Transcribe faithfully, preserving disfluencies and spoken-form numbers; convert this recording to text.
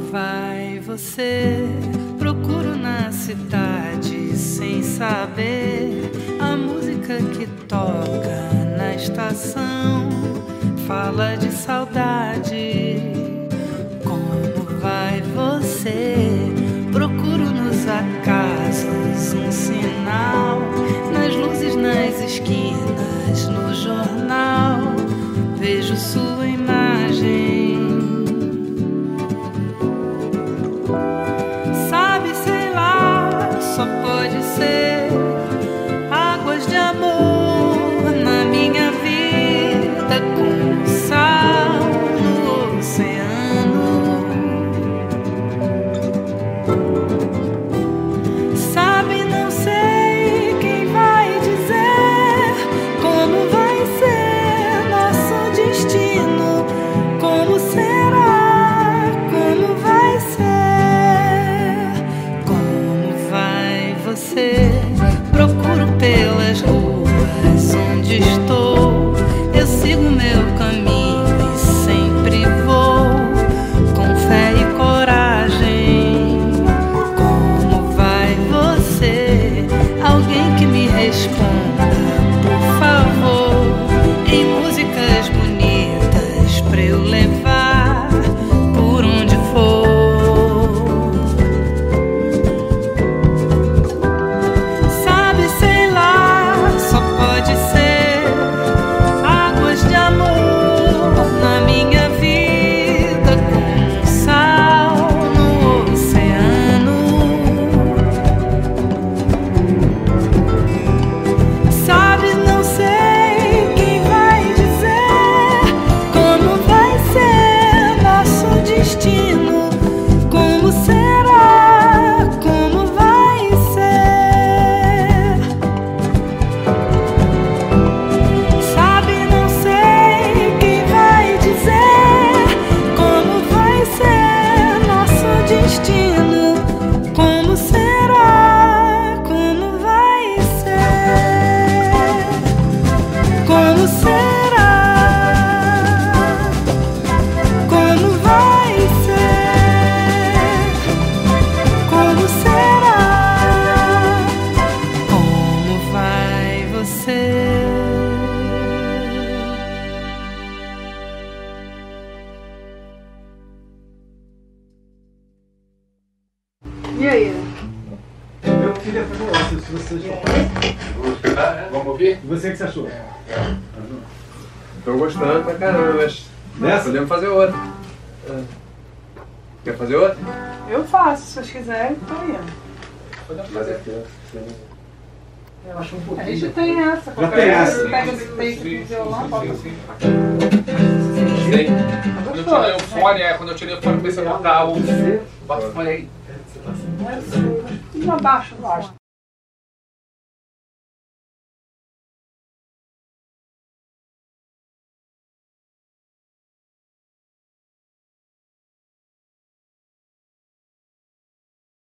vai você? Procuro na cidade sem saber. A música que toca na estação fala de saudade. Como vai você? Procuro nos acasos um sinal, nas luzes, nas esquinas, no jornal. Vejo sua imagem. Sabe, sei lá, só pode ser águas de amor na minha vida, com sal no oceano. Sabe, não sei quem vai dizer como vai ser nosso destino, como será, como vai ser, como vai você? Procuro pelas ruas onde estou, eu sigo meu caminho e sempre vou, com fé e coragem. Como vai você? Alguém que me responda, por favor, em músicas bonitas pra eu levar por onde for. Sabe, sei lá, só pode ser águas de amor na minha vida, com sal no oceano. Sabe, não sei quem vai dizer como vai ser nosso destino, como será, como vai ser. Sabe, não sei quem vai dizer como vai ser nosso destino, como será, como vai ser, como será, como vai ser, como será, como vai você? E aí? Eu queria fazer uma coisa, se você achou. Vamos ouvir? E você, o que você achou? Tô gostando pra caramba, mas Dessa? podemos fazer outra. Quer fazer outra? Eu faço, se vocês quiserem, tô indo. Podemos fazer. Eu acho um A pouquinho. gente tem essa. Já tem essa. Pega esse peito do violão, bota. Sim. Quando eu tirei o fone, é, quando eu tirei o fone, comecei a botar o. Bota o fone aí. Tudo abaixo do ar.